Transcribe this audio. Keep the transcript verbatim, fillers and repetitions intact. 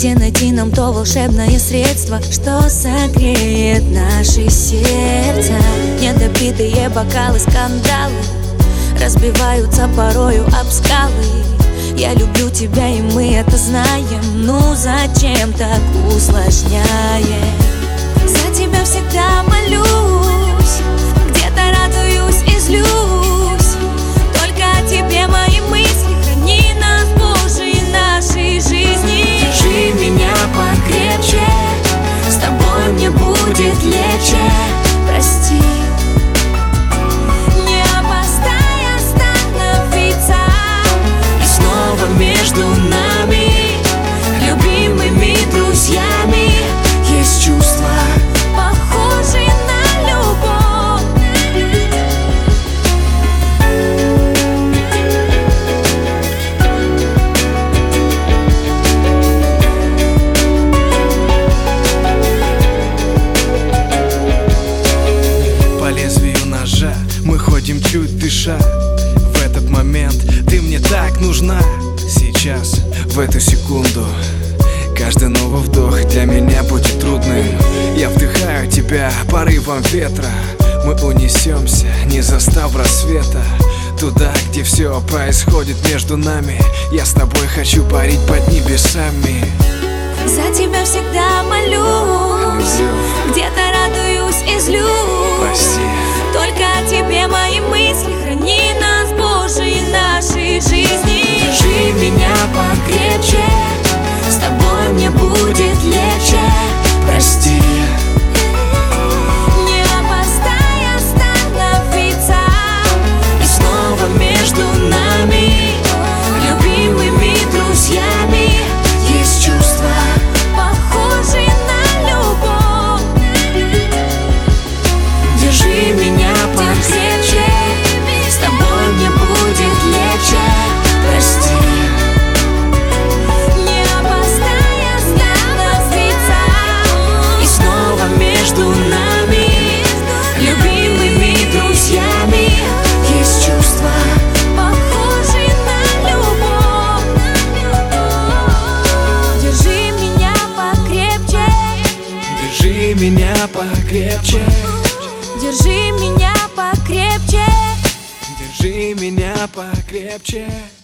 Где найти нам то волшебное средство, что согреет наши сердца? Недопитые бокалы, скандалы разбиваются порою об скалы. Я люблю тебя, и мы это знаем. Ну зачем так усложняем? За тебя всегда молюсь, где-то радуюсь и злюсь. Только о тебе мои мысли, храни нас, Боже, и нашей жизни. Держи меня покрепче, с тобой мне будет легче. Прости, не опоздай остановиться. и снова между нами, любимыми друзьями, есть чувства, Похожие на любовь. По лезвию ножа мы ходим чуть дыша. В этот момент ты мне так нужна. Сейчас, в эту секунду, каждый новый вдох для меня будет трудным. Я вдыхаю тебя порывом ветра. Мы унесемся, не застав рассвета, туда, где все происходит между нами. Я с тобой хочу парить под небесами. За тебя всегда молюсь, где-то радуюсь и злюсь. Прости, Только о тебе мои мысли, храни нас, Боже, и нашей жизни. держи меня покрепче, с тобой мне будет легче. Прости, Не опоздай остановиться. и снова между нами, любимыми друзьями, есть чувства, Похожие на любовь. держи меня покрепче, с тобой мне будет легче. Прости, Не опоздай остановиться. и снова между нами, любимыми друзьями, есть чувства, Похожие на любовь. Держи меня покрепче. держи меня покрепче. Держи меня покрепче. Держи меня покрепче.